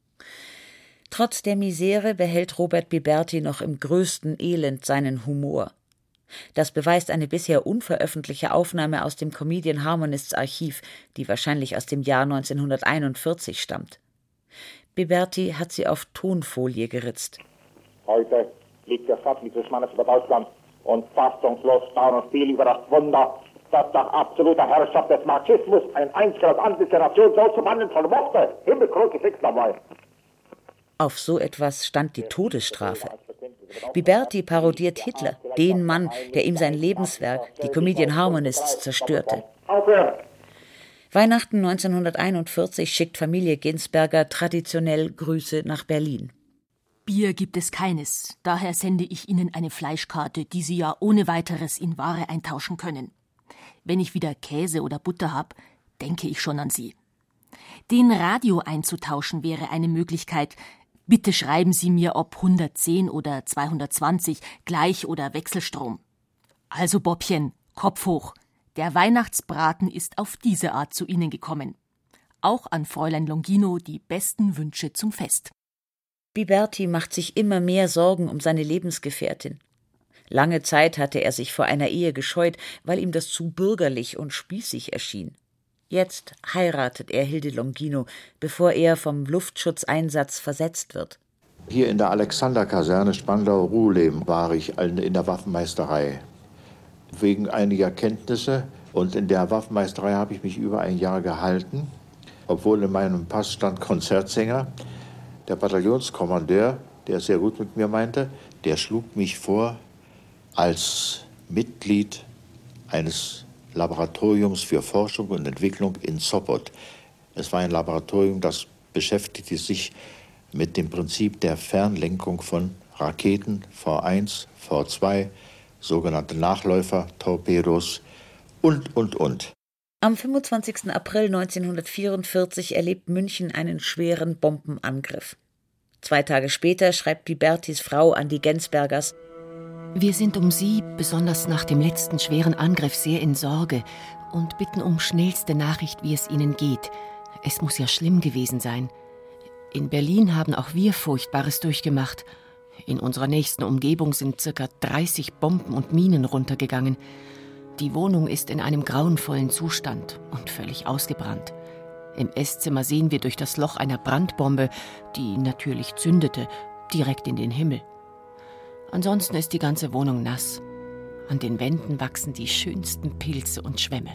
Trotz der Misere behält Robert Biberti noch im größten Elend seinen Humor. Das beweist eine bisher unveröffentlichte Aufnahme aus dem Comedian Harmonists Archiv, die wahrscheinlich aus dem Jahr neunzehnhunderteinundvierzig stammt. Biberti hat sie auf Tonfolie geritzt. Heute liegt der Satz dieses Mannes über Deutschland und fassungslos staunen viel über das Wunder, dass nach absoluter Herrschaft des Marxismus ein einziger andliche Nation so zu wandeln vermochte. Himmelkruzifix dabei. Auf so etwas stand die Todesstrafe. Biberti parodiert Hitler, den Mann, der ihm sein Lebenswerk, die Comedian Harmonists, zerstörte. Weihnachten neunzehnhunderteinundvierzig schickt Familie Gensberger traditionell Grüße nach Berlin. Bier gibt es keines, daher sende ich Ihnen eine Fleischkarte, die Sie ja ohne weiteres in Ware eintauschen können. Wenn ich wieder Käse oder Butter habe, denke ich schon an Sie. Den Radio einzutauschen wäre eine Möglichkeit. Bitte schreiben Sie mir, ob hundertzehn oder zweihundertzwanzig, Gleich- oder Wechselstrom. Also Bobbchen, Kopf hoch. Der Weihnachtsbraten ist auf diese Art zu Ihnen gekommen. Auch an Fräulein Longino die besten Wünsche zum Fest. Biberti macht sich immer mehr Sorgen um seine Lebensgefährtin. Lange Zeit hatte er sich vor einer Ehe gescheut, weil ihm das zu bürgerlich und spießig erschien. Jetzt heiratet er Hilde Longino, bevor er vom Luftschutzeinsatz versetzt wird. Hier in der Alexanderkaserne Spandau-Ruhleben war ich in der Waffenmeisterei. Wegen einiger Kenntnisse. Und in der Waffenmeisterei habe ich mich über ein Jahr gehalten, obwohl in meinem Pass stand Konzertsänger. Der Bataillonskommandeur, der es sehr gut mit mir meinte, der schlug mich vor als Mitglied eines Laboratoriums für Forschung und Entwicklung in Sopot. Es war ein Laboratorium, das beschäftigte sich mit dem Prinzip der Fernlenkung von Raketen V eins, V zwei, sogenannte Nachläufer, Torpedos und, und, und. Am fünfundzwanzigsten April neunzehnhundertvierundvierzig erlebt München einen schweren Bombenangriff. Zwei Tage später schreibt Bibertis Frau an die Gensbergers: Wir sind um Sie, besonders nach dem letzten schweren Angriff, sehr in Sorge und bitten um schnellste Nachricht, wie es Ihnen geht. Es muss ja schlimm gewesen sein. In Berlin haben auch wir Furchtbares durchgemacht. In unserer nächsten Umgebung sind circa dreißig Bomben und Minen runtergegangen. Die Wohnung ist in einem grauenvollen Zustand und völlig ausgebrannt. Im Esszimmer sehen wir durch das Loch einer Brandbombe, die natürlich zündete, direkt in den Himmel. Ansonsten ist die ganze Wohnung nass. An den Wänden wachsen die schönsten Pilze und Schwämme.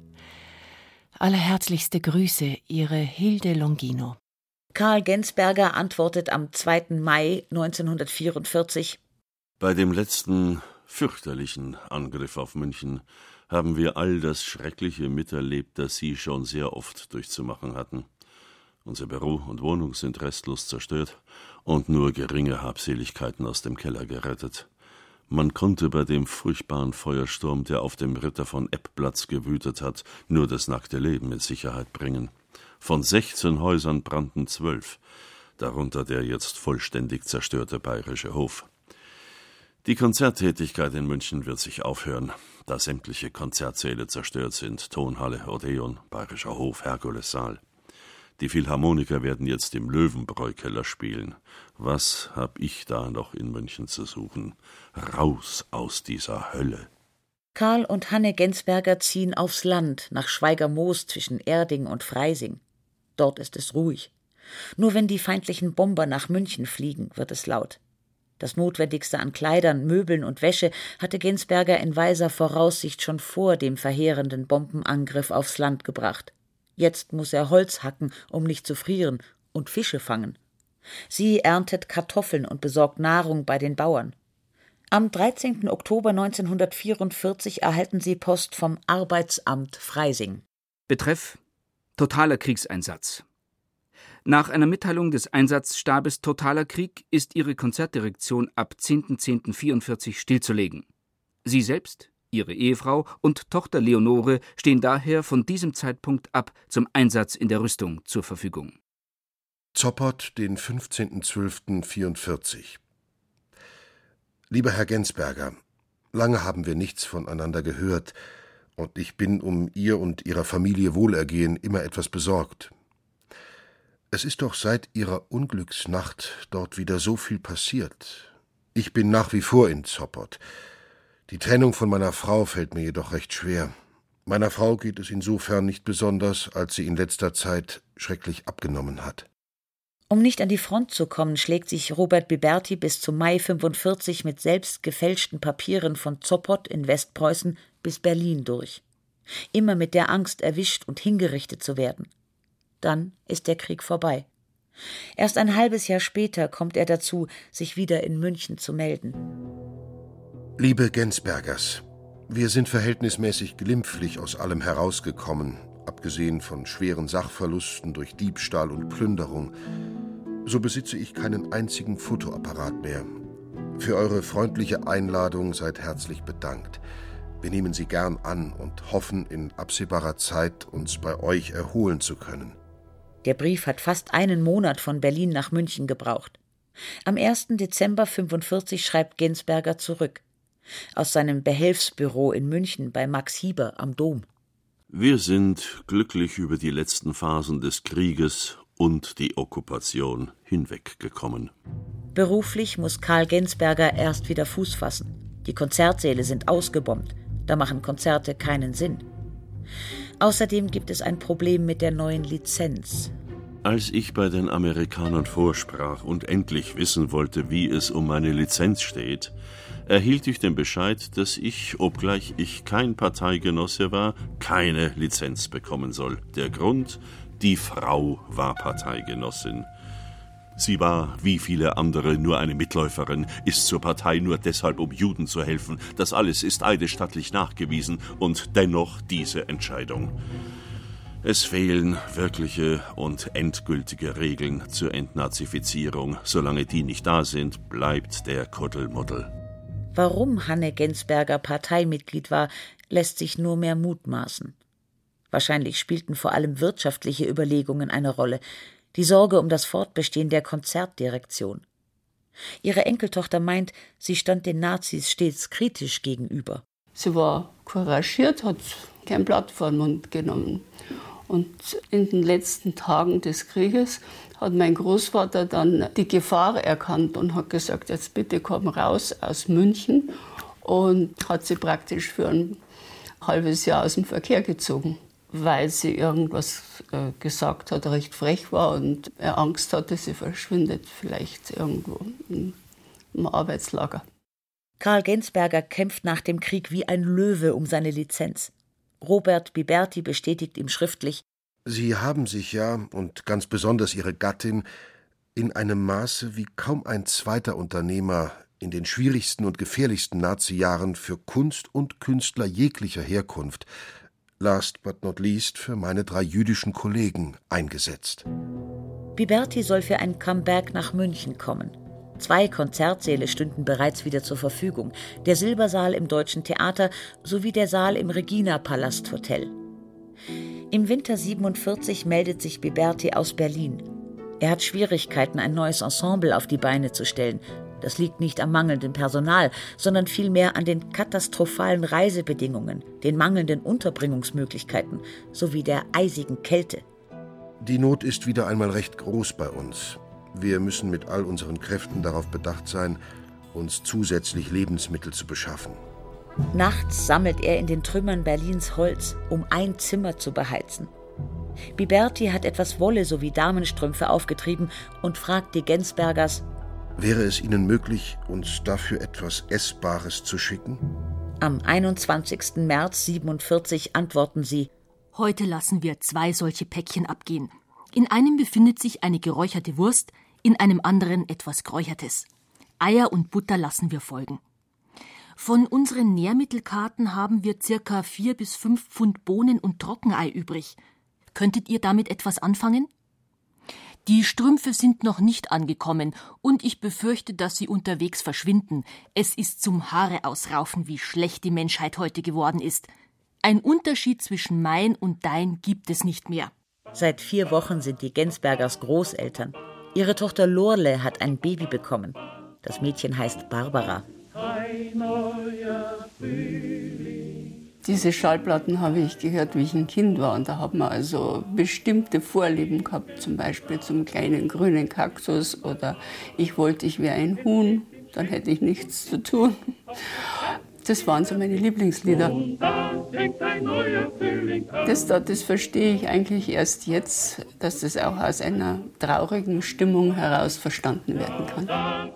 Allerherzlichste Grüße, Ihre Hilde Longino. Karl Gensberger antwortet am zweiten Mai neunzehnhundertvierundvierzig: Bei dem letzten fürchterlichen Angriff auf München haben wir all das Schreckliche miterlebt, das Sie schon sehr oft durchzumachen hatten. Unser Büro und Wohnung sind restlos zerstört und nur geringe Habseligkeiten aus dem Keller gerettet. Man konnte bei dem furchtbaren Feuersturm, der auf dem Ritter von Epp-Platz gewütet hat, nur das nackte Leben in Sicherheit bringen. Von sechzehn Häusern brannten zwölf, darunter der jetzt vollständig zerstörte Bayerische Hof. Die Konzerttätigkeit in München wird sich aufhören, da sämtliche Konzertsäle zerstört sind, Tonhalle, Odeon, Bayerischer Hof, Herkulessaal. Die Philharmoniker werden jetzt im Löwenbräu-Keller spielen. Was hab ich da noch in München zu suchen? Raus aus dieser Hölle. Karl und Hanne Gensberger ziehen aufs Land, nach Schweigermoos zwischen Erding und Freising. Dort ist es ruhig. Nur wenn die feindlichen Bomber nach München fliegen, wird es laut. Das Notwendigste an Kleidern, Möbeln und Wäsche hatte Gensberger in weiser Voraussicht schon vor dem verheerenden Bombenangriff aufs Land gebracht. Jetzt muss er Holz hacken, um nicht zu frieren, und Fische fangen. Sie erntet Kartoffeln und besorgt Nahrung bei den Bauern. Am dreizehnten Oktober neunzehnhundertvierundvierzig erhalten sie Post vom Arbeitsamt Freising. Betreff: totaler Kriegseinsatz. Nach einer Mitteilung des Einsatzstabes Totaler Krieg ist ihre Konzertdirektion ab zehnten zehnten vierundvierzig stillzulegen. Sie selbst, ihre Ehefrau und Tochter Leonore stehen daher von diesem Zeitpunkt ab zum Einsatz in der Rüstung zur Verfügung. Zoppot, den fünfzehnten zwölften vierundvierzig. Lieber Herr Gensberger, lange haben wir nichts voneinander gehört, und ich bin um Ihr und Ihrer Familie Wohlergehen immer etwas besorgt. Es ist doch seit Ihrer Unglücksnacht dort wieder so viel passiert. Ich bin nach wie vor in Zoppot. Die Trennung von meiner Frau fällt mir jedoch recht schwer. Meiner Frau geht es insofern nicht besonders, als sie in letzter Zeit schrecklich abgenommen hat. Um nicht an die Front zu kommen, schlägt sich Robert Biberti bis zum Mai fünfundvierzig mit selbst gefälschten Papieren von Zoppot in Westpreußen bis Berlin durch. Immer mit der Angst, erwischt und hingerichtet zu werden. Dann ist der Krieg vorbei. Erst ein halbes Jahr später kommt er dazu, sich wieder in München zu melden. Liebe Gensbergers, wir sind verhältnismäßig glimpflich aus allem herausgekommen, abgesehen von schweren Sachverlusten durch Diebstahl und Plünderung. So besitze ich keinen einzigen Fotoapparat mehr. Für eure freundliche Einladung seid herzlich bedankt. Wir nehmen sie gern an und hoffen, in absehbarer Zeit uns bei euch erholen zu können. Der Brief hat fast einen Monat von Berlin nach München gebraucht. Am ersten Dezember fünfundvierzig schreibt Gensberger zurück. Aus seinem Behelfsbüro in München bei Max Hieber am Dom. Wir sind glücklich über die letzten Phasen des Krieges und die Okkupation hinweggekommen. Beruflich muss Karl Gensberger erst wieder Fuß fassen. Die Konzertsäle sind ausgebombt. Da machen Konzerte keinen Sinn. Außerdem gibt es ein Problem mit der neuen Lizenz. Als ich bei den Amerikanern vorsprach und endlich wissen wollte, wie es um meine Lizenz steht, erhielt ich den Bescheid, dass ich, obgleich ich kein Parteigenosse war, keine Lizenz bekommen soll. Der Grund: die Frau war Parteigenossin. Sie war, wie viele andere, nur eine Mitläuferin, ist zur Partei nur deshalb, um Juden zu helfen. Das alles ist eidesstattlich nachgewiesen, und dennoch diese Entscheidung. Es fehlen wirkliche und endgültige Regeln zur Entnazifizierung. Solange die nicht da sind, bleibt der Kuddelmuddel. Warum Hanne Gensberger Parteimitglied war, lässt sich nur mehr mutmaßen. Wahrscheinlich spielten vor allem wirtschaftliche Überlegungen eine Rolle. Die Sorge um das Fortbestehen der Konzertdirektion. Ihre Enkeltochter meint, sie stand den Nazis stets kritisch gegenüber. Sie war couragiert, hat kein Blatt vor den Mund genommen. Und in den letzten Tagen des Krieges hat mein Großvater dann die Gefahr erkannt und hat gesagt, jetzt bitte komm raus aus München, und hat sie praktisch für ein halbes Jahr aus dem Verkehr gezogen, weil sie irgendwas äh, gesagt hat, recht frech war und er Angst hatte, sie verschwindet vielleicht irgendwo im, im Arbeitslager. Karl Gensberger kämpft nach dem Krieg wie ein Löwe um seine Lizenz. Robert Biberti bestätigt ihm schriftlich: Sie haben sich ja, und ganz besonders Ihre Gattin, in einem Maße wie kaum ein zweiter Unternehmer in den schwierigsten und gefährlichsten Nazi-Jahren für Kunst und Künstler jeglicher Herkunft, last but not least für meine drei jüdischen Kollegen eingesetzt. Biberti soll für ein Comeback nach München kommen. Zwei Konzertsäle stünden bereits wieder zur Verfügung, der Silbersaal im Deutschen Theater sowie der Saal im Regina-Palast Hotel. Im Winter siebenundvierzig meldet sich Biberti aus Berlin. Er hat Schwierigkeiten, ein neues Ensemble auf die Beine zu stellen. Das liegt nicht am mangelnden Personal, sondern vielmehr an den katastrophalen Reisebedingungen, den mangelnden Unterbringungsmöglichkeiten sowie der eisigen Kälte. Die Not ist wieder einmal recht groß bei uns. Wir müssen mit all unseren Kräften darauf bedacht sein, uns zusätzlich Lebensmittel zu beschaffen. Nachts sammelt er in den Trümmern Berlins Holz, um ein Zimmer zu beheizen. Biberti hat etwas Wolle sowie Damenstrümpfe aufgetrieben und fragt die Gensbergers: Wäre es Ihnen möglich, uns dafür etwas Essbares zu schicken? Am einundzwanzigsten März siebenundvierzig antworten sie: Heute lassen wir zwei solche Päckchen abgehen. In einem befindet sich eine geräucherte Wurst, in einem anderen etwas Geräuchertes. Eier und Butter lassen wir folgen. Von unseren Nährmittelkarten haben wir circa vier bis fünf Pfund Bohnen und Trockenei übrig. Könntet ihr damit etwas anfangen? Die Strümpfe sind noch nicht angekommen und ich befürchte, dass sie unterwegs verschwinden. Es ist zum Haare ausraufen, wie schlecht die Menschheit heute geworden ist. Ein Unterschied zwischen mein und dein gibt es nicht mehr. Seit vier Wochen sind die Gensbergers Großeltern. Ihre Tochter Lorle hat ein Baby bekommen. Das Mädchen heißt Barbara. Diese Schallplatten habe ich gehört, wie ich ein Kind war. Und da hat man also bestimmte Vorlieben gehabt, zum Beispiel zum kleinen grünen Kaktus oder ich wollte, ich wäre ein Huhn, dann hätte ich nichts zu tun. Das waren so meine Lieblingslieder. Das da, das verstehe ich eigentlich erst jetzt, dass das auch aus einer traurigen Stimmung heraus verstanden werden kann.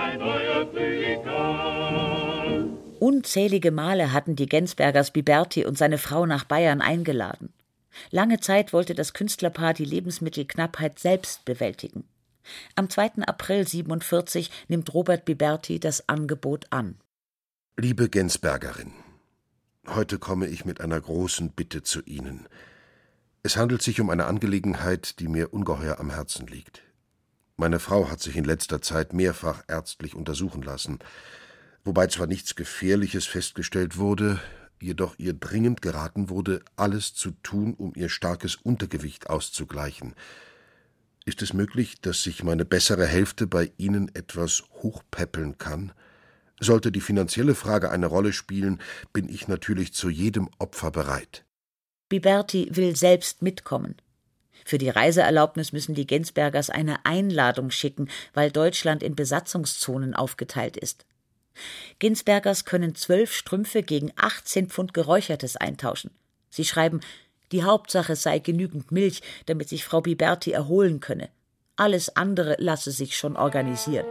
Unzählige Male hatten die Gensbergers Biberti und seine Frau nach Bayern eingeladen. Lange Zeit wollte das Künstlerpaar die Lebensmittelknappheit selbst bewältigen. Am zweiten April siebenundvierzig nimmt Robert Biberti das Angebot an. Liebe Gensbergerin, heute komme ich mit einer großen Bitte zu Ihnen. Es handelt sich um eine Angelegenheit, die mir ungeheuer am Herzen liegt. Meine Frau hat sich in letzter Zeit mehrfach ärztlich untersuchen lassen, wobei zwar nichts Gefährliches festgestellt wurde, jedoch ihr dringend geraten wurde, alles zu tun, um ihr starkes Untergewicht auszugleichen. Ist es möglich, dass sich meine bessere Hälfte bei Ihnen etwas hochpäppeln kann? Sollte die finanzielle Frage eine Rolle spielen, bin ich natürlich zu jedem Opfer bereit. Biberti will selbst mitkommen. Für die Reiseerlaubnis müssen die Gensbergers eine Einladung schicken, weil Deutschland in Besatzungszonen aufgeteilt ist. Gensbergers können zwölf Strümpfe gegen achtzehn Pfund Geräuchertes eintauschen. Sie schreiben, die Hauptsache sei genügend Milch, damit sich Frau Biberti erholen könne. Alles andere lasse sich schon organisieren.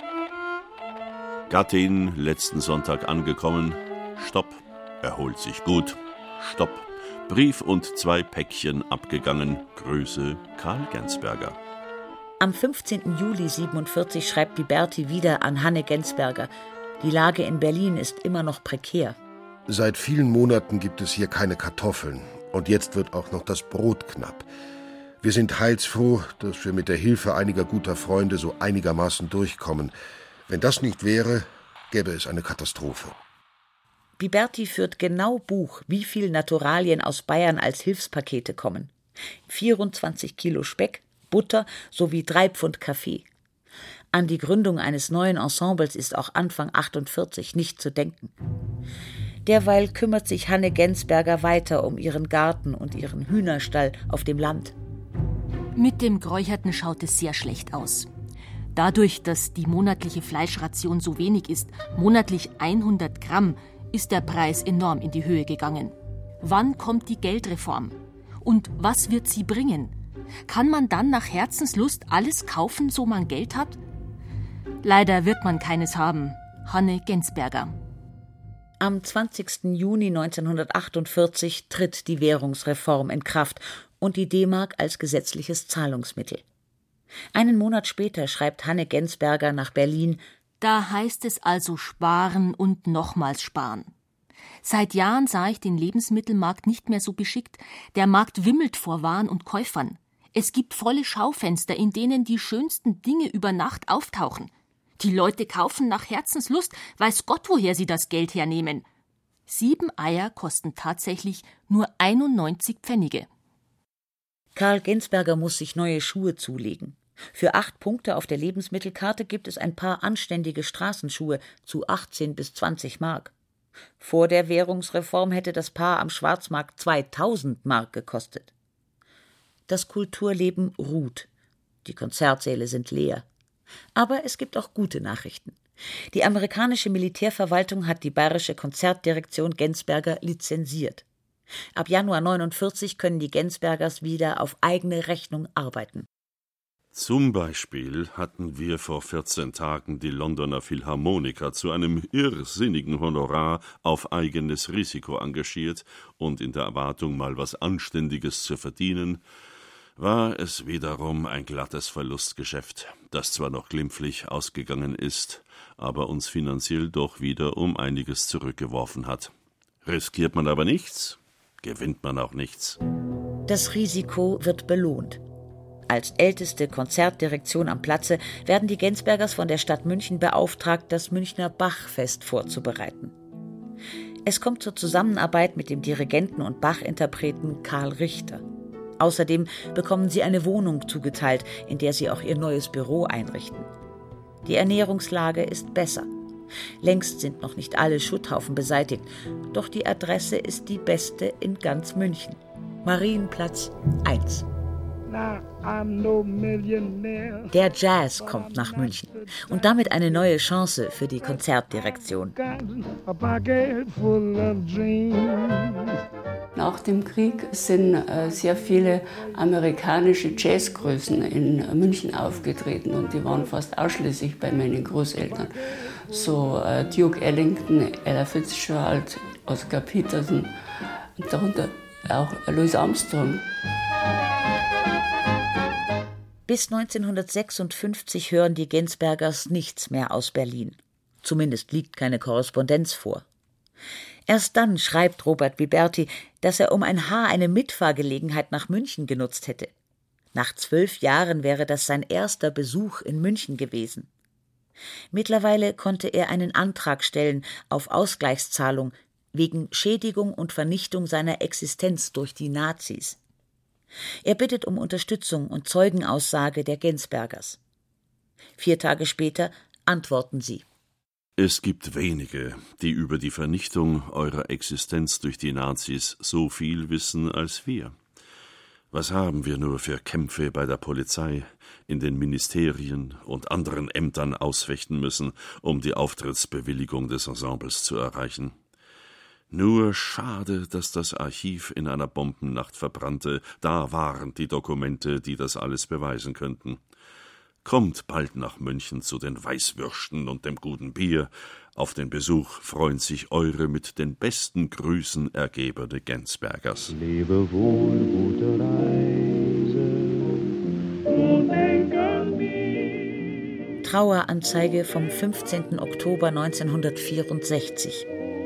Gattin, letzten Sonntag angekommen. Stopp. Erholt sich gut. Stopp. Brief und zwei Päckchen abgegangen. Grüße Karl Gensberger. Am fünfzehnten Juli siebenundvierzig schreibt Biberti wieder an Hanne Gensberger. Die Lage in Berlin ist immer noch prekär. Seit vielen Monaten gibt es hier keine Kartoffeln. Und jetzt wird auch noch das Brot knapp. Wir sind heilsfroh, dass wir mit der Hilfe einiger guter Freunde so einigermaßen durchkommen. Wenn das nicht wäre, gäbe es eine Katastrophe. Biberti führt genau Buch, wie viel Naturalien aus Bayern als Hilfspakete kommen. vierundzwanzig Kilo Speck, Butter sowie drei Pfund Kaffee. An die Gründung eines neuen Ensembles ist auch Anfang achtundvierzig nicht zu denken. Derweil kümmert sich Hanne Gensberger weiter um ihren Garten und ihren Hühnerstall auf dem Land. Mit dem Geräucherten schaut es sehr schlecht aus. Dadurch, dass die monatliche Fleischration so wenig ist, monatlich hundert Gramm, ist der Preis enorm in die Höhe gegangen. Wann kommt die Geldreform? Und was wird sie bringen? Kann man dann nach Herzenslust alles kaufen, so man Geld hat? Leider wird man keines haben. Hanne Gensberger. Am zwanzigsten Juni neunzehnhundertachtundvierzig tritt die Währungsreform in Kraft und die D-Mark als gesetzliches Zahlungsmittel. Einen Monat später schreibt Hanne Gensberger nach Berlin: Da heißt es also sparen und nochmals sparen. Seit Jahren sah ich den Lebensmittelmarkt nicht mehr so beschickt. Der Markt wimmelt vor Waren und Käufern. Es gibt volle Schaufenster, in denen die schönsten Dinge über Nacht auftauchen. Die Leute kaufen nach Herzenslust, weiß Gott, woher sie das Geld hernehmen. Sieben Eier kosten tatsächlich nur einundneunzig Pfennige. Karl Gensberger muss sich neue Schuhe zulegen. Für acht Punkte auf der Lebensmittelkarte gibt es ein paar anständige Straßenschuhe zu achtzehn bis zwanzig Mark. Vor der Währungsreform hätte das Paar am Schwarzmarkt zweitausend Mark gekostet. Das Kulturleben ruht. Die Konzertsäle sind leer. Aber es gibt auch gute Nachrichten. Die amerikanische Militärverwaltung hat die bayerische Konzertdirektion Gensberger lizenziert. Ab Januar neunundvierzig können die Gensbergers wieder auf eigene Rechnung arbeiten. Zum Beispiel hatten wir vor vierzehn Tagen die Londoner Philharmoniker zu einem irrsinnigen Honorar auf eigenes Risiko engagiert, und in der Erwartung, mal was Anständiges zu verdienen, war es wiederum ein glattes Verlustgeschäft, das zwar noch glimpflich ausgegangen ist, aber uns finanziell doch wieder um einiges zurückgeworfen hat. Riskiert man aber nichts, gewinnt man auch nichts. Das Risiko wird belohnt. Als älteste Konzertdirektion am Platze werden die Gensbergers von der Stadt München beauftragt, das Münchner Bachfest vorzubereiten. Es kommt zur Zusammenarbeit mit dem Dirigenten und Bach-Interpreten Karl Richter. Außerdem bekommen sie eine Wohnung zugeteilt, in der sie auch ihr neues Büro einrichten. Die Ernährungslage ist besser. Längst sind noch nicht alle Schutthaufen beseitigt, doch die Adresse ist die beste in ganz München. Marienplatz eins. Der Jazz kommt nach München und damit eine neue Chance für die Konzertdirektion. Nach dem Krieg sind äh, sehr viele amerikanische Jazzgrößen in München aufgetreten und die waren fast ausschließlich bei meinen Großeltern. So äh, Duke Ellington, Ella Fitzgerald, Oscar Peterson und darunter auch Louis Armstrong. Bis neunzehnhundertsechsundfünfzig hören die Gensbergers nichts mehr aus Berlin. Zumindest liegt keine Korrespondenz vor. Erst dann schreibt Robert Biberti, dass er um ein Haar eine Mitfahrgelegenheit nach München genutzt hätte. Nach zwölf Jahren wäre das sein erster Besuch in München gewesen. Mittlerweile konnte er einen Antrag stellen auf Ausgleichszahlung wegen Schädigung und Vernichtung seiner Existenz durch die Nazis. Er bittet um Unterstützung und Zeugenaussage der Gensbergers. Vier Tage später antworten sie. Es gibt wenige, die über die Vernichtung eurer Existenz durch die Nazis so viel wissen als wir. Was haben wir nur für Kämpfe bei der Polizei, in den Ministerien und anderen Ämtern ausfechten müssen, um die Auftrittsbewilligung des Ensembles zu erreichen. Nur schade, dass das Archiv in einer Bombennacht verbrannte. Da waren die Dokumente, die das alles beweisen könnten. Kommt bald nach München zu den Weißwürsten und dem guten Bier. Auf den Besuch freuen sich eure mit den besten Grüßen ergebene Gensbergers. Lebe wohl, gute Reise und denk an mich. Traueranzeige vom fünfzehnten Oktober neunzehnhundertvierundsechzig.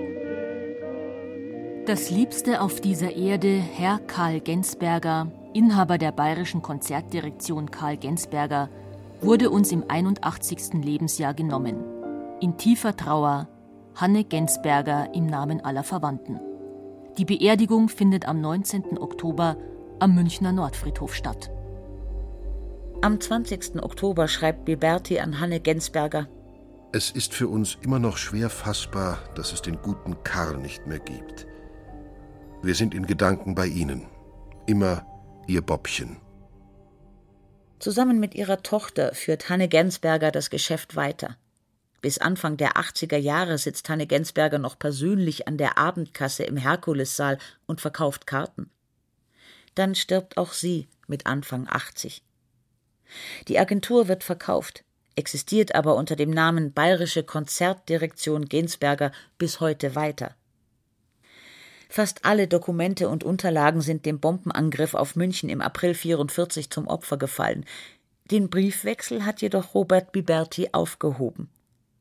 Das Liebste auf dieser Erde, Herr Karl Gensberger, Inhaber der bayerischen Konzertdirektion Karl Gensberger, wurde uns im einundachtzigsten Lebensjahr genommen. In tiefer Trauer, Hanne Gensberger im Namen aller Verwandten. Die Beerdigung findet am neunzehnten Oktober am Münchner Nordfriedhof statt. Am zwanzigsten Oktober schreibt Biberti an Hanne Gensberger: Es ist für uns immer noch schwer fassbar, dass es den guten Karl nicht mehr gibt. Wir sind in Gedanken bei Ihnen. Immer Ihr Bobbchen. Zusammen mit ihrer Tochter führt Hanne Gensberger das Geschäft weiter. Bis Anfang der achtziger Jahre sitzt Hanne Gensberger noch persönlich an der Abendkasse im Herkulessaal und verkauft Karten. Dann stirbt auch sie mit Anfang achtzig. Die Agentur wird verkauft, existiert aber unter dem Namen Bayerische Konzertdirektion Gensberger bis heute weiter. Fast alle Dokumente und Unterlagen sind dem Bombenangriff auf München im April vierundvierzig zum Opfer gefallen. Den Briefwechsel hat jedoch Robert Biberti aufgehoben.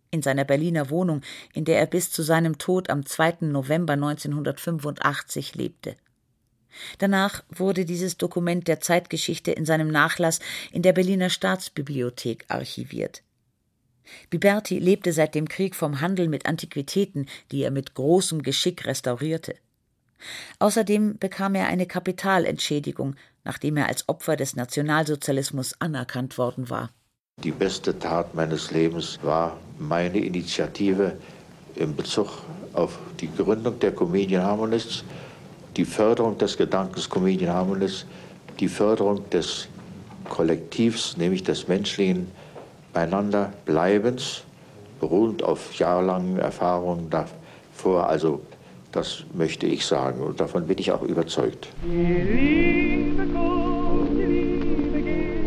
in seiner Berliner Wohnung, in der er bis zu seinem Tod am zweiten November neunzehnhundertfünfundachtzig lebte. Danach wurde dieses Dokument der Zeitgeschichte in seinem Nachlass in der Berliner Staatsbibliothek archiviert. Biberti lebte seit dem Krieg vom Handel mit Antiquitäten, die er mit großem Geschick restaurierte. Außerdem bekam er eine Kapitalentschädigung, nachdem er als Opfer des Nationalsozialismus anerkannt worden war. Die beste Tat meines Lebens war meine Initiative in Bezug auf die Gründung der Comedian Harmonists, die Förderung des Gedankens Comedian Harmonists, die Förderung des Kollektivs, nämlich des menschlichen Beieinanderbleibens, beruhend auf jahrelangen Erfahrungen davor. Also das möchte ich sagen und davon bin ich auch überzeugt. Die Liebe kommt, die Liebe geht,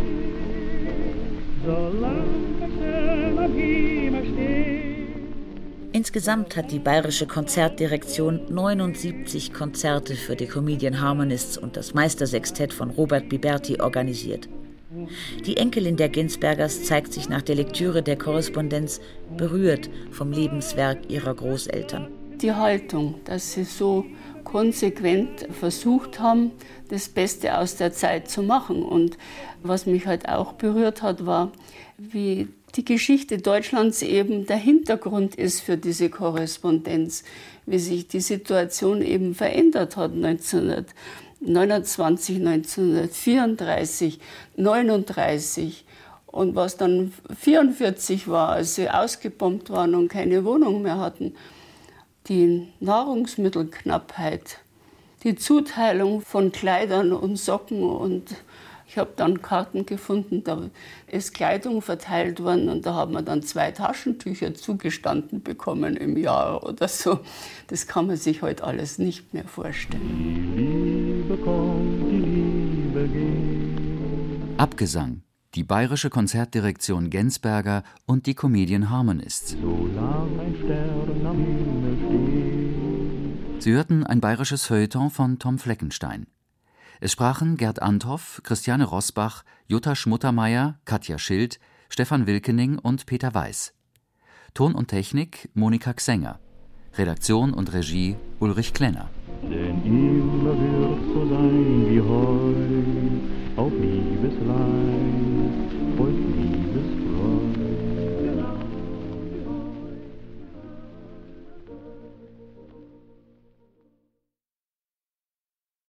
solange es am Himmel steht. Insgesamt hat die Bayerische Konzertdirektion neunundsiebzig Konzerte für die Comedian Harmonists und das Meistersextett von Robert Biberti organisiert. Die Enkelin der Gensbergers zeigt sich nach der Lektüre der Korrespondenz berührt vom Lebenswerk ihrer Großeltern. Die Haltung, dass sie so konsequent versucht haben, das Beste aus der Zeit zu machen. Und was mich halt auch berührt hat, war, wie die Geschichte Deutschlands eben der Hintergrund ist für diese Korrespondenz, wie sich die Situation eben verändert hat neunzehnhundertneunundzwanzig, neunzehnhundertvierunddreißig, neununddreißig und was dann vierundvierzig war, als sie ausgebombt waren und keine Wohnung mehr hatten. Die Nahrungsmittelknappheit, die Zuteilung von Kleidern und Socken und ich habe dann Karten gefunden, da ist Kleidung verteilt worden und da haben wir dann zwei Taschentücher zugestanden bekommen im Jahr oder so. Das kann man sich heute alles nicht mehr vorstellen. Die Liebe kommt, die Liebe geht. Abgesang. Die Bayerische Konzertdirektion Gensberger und die Comedian Harmonists. Solange ein Stern am Himmel steht. Sie hörten ein bayerisches Feuilleton von Tom Fleckenstein. Es sprachen Gerd Anthoff, Christiane Rosbach, Jutta Schmuttermeier, Katja Schild, Stefan Wilkening und Peter Weiß. Ton und Technik Monika Xenger. Redaktion und Regie Ulrich Klenner. Denn immer wird so sein wie heut, auf Liebesleid, folgt Liebes